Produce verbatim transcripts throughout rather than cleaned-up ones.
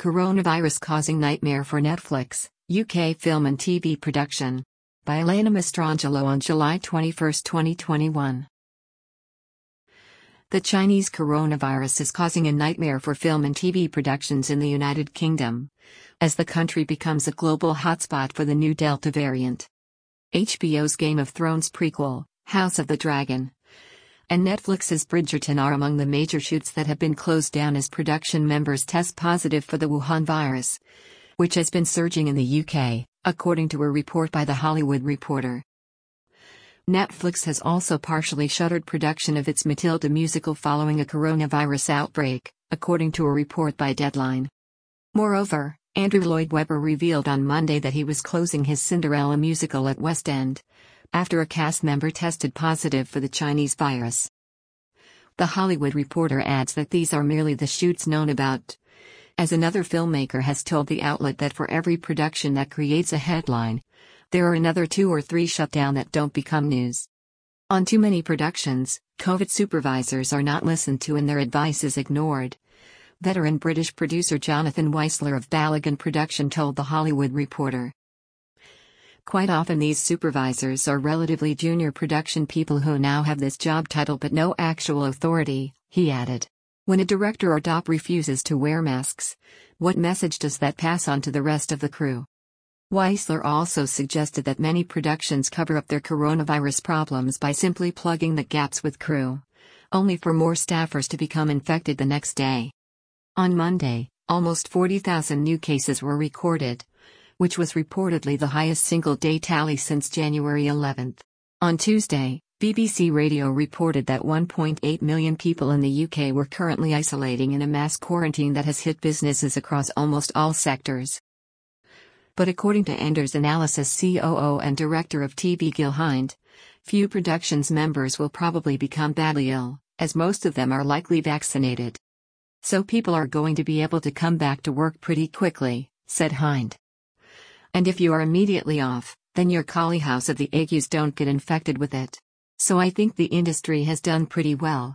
Coronavirus causing nightmare for Netflix, U K film and T V production. By Elena Mastrangelo on July twenty-first, twenty twenty-one. The Chinese coronavirus is causing a nightmare for film and T V productions in the United Kingdom, as the country becomes a global hotspot for the new Delta variant. H B O's Game of Thrones prequel, House of the Dragon, and Netflix's Bridgerton are among the major shoots that have been closed down as production members test positive for the Wuhan virus, which has been surging in the U K, according to a report by The Hollywood Reporter. Netflix has also partially shuttered production of its Matilda musical following a coronavirus outbreak, according to a report by Deadline. Moreover, Andrew Lloyd Webber revealed on Monday that he was closing his Cinderella musical at West End, after a cast member tested positive for the Chinese virus. The Hollywood Reporter adds that these are merely the shoots known about, as another filmmaker has told the outlet that for every production that creates a headline, there are another two or three shut down that don't become news. On too many productions, COVID supervisors are not listened to and their advice is ignored, veteran British producer Jonathan Weissler of Balagan Production told The Hollywood Reporter. Quite often these supervisors are relatively junior production people who now have this job title but no actual authority, he added. When a director or D O P refuses to wear masks, what message does that pass on to the rest of the crew? Weissler also suggested that many productions cover up their coronavirus problems by simply plugging the gaps with crew, only for more staffers to become infected the next day. On Monday, almost forty thousand new cases were recorded, which was reportedly the highest single-day tally since January eleventh. On Tuesday, B B C Radio reported that one point eight million people in the U K were currently isolating in a mass quarantine that has hit businesses across almost all sectors. But according to Enders Analysis C O O and director of T V Gil Hind, few productions members will probably become badly ill, as most of them are likely vaccinated. So people are going to be able to come back to work pretty quickly, said Hind. And if you are immediately off, then your collie house of the agues don't get infected with it. So I think the industry has done pretty well.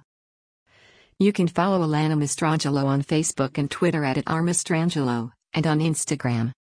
You can follow Elena Mastrangelo on Facebook and Twitter at, at r mastrangelo, and on Instagram.